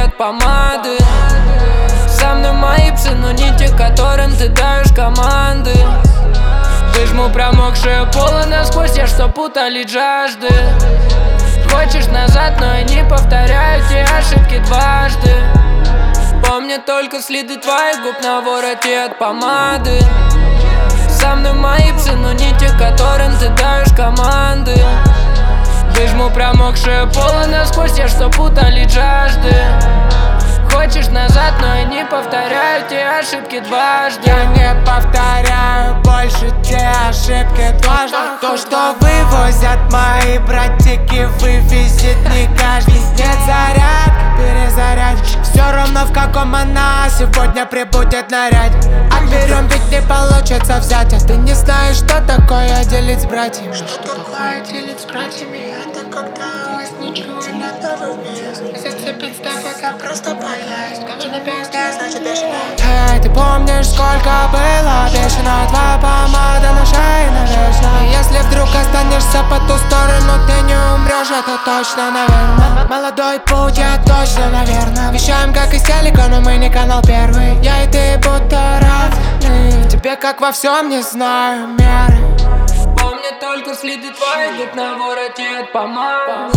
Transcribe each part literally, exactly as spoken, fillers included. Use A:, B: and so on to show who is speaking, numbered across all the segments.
A: от помады. Со мной мои псы, но не те, которым ты даешь команды. Выжму промокшее поло насквозь, я чтоб утолить жажды. Хочешь назад, но я не повторяю те ошибки дважды. Помню только следы твоих губ на вороте от помады. Со мной мои псы, но не те, которым ты даешь команды. Выжму промокшее поло насквозь, я чтоб утолить жажды. Хочешь назад, но я не повторяю те ошибки дважды.
B: Я не повторяю больше те ошибки дважды. То, что вывозят мои братики, вывезет не каждый. Нет зарядки, перезарядки. Все равно в каком она сегодня прибудет наряд. Отберем, ведь не получится взять. А ты не знаешь, что такое делить с братьями.
C: Что такое делить с братьями? Это когда у вас ничего нет новых мест. Зацепить так, это просто поесть. Как же на песне, значит бешеная.
B: Эй, ты помнишь, сколько было бешено? Твоя помада на шее навечно. И если вдруг останешься по ту сторону, ты не умрешь, это точно, наверное. Молодой путь, я точно, наверное. Вещаем как из телека, но мы не канал первый. Я и ты будто равны. Тебе как во всем не знаю меры.
A: Помню только следы твоих губ на вороте от помады.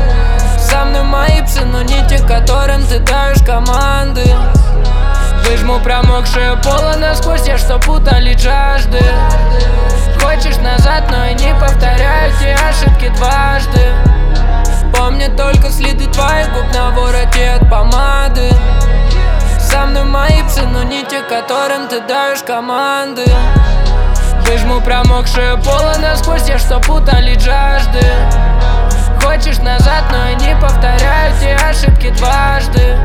A: Со мной мои псы, но не те, которым ты даешь команды. Выжму промокшее поло насквозь, я чтоб утолить жажды. Хочешь назад, но я не повторяю те ошибки дважды. Помню только следы твоих губ на вороте от помады. Со мной мои псы, но не те, которым ты даешь команды. Выжму промокшее поло насквозь, я чтоб утолить жажды. Хочешь назад, но я не повторяю те ошибки дважды.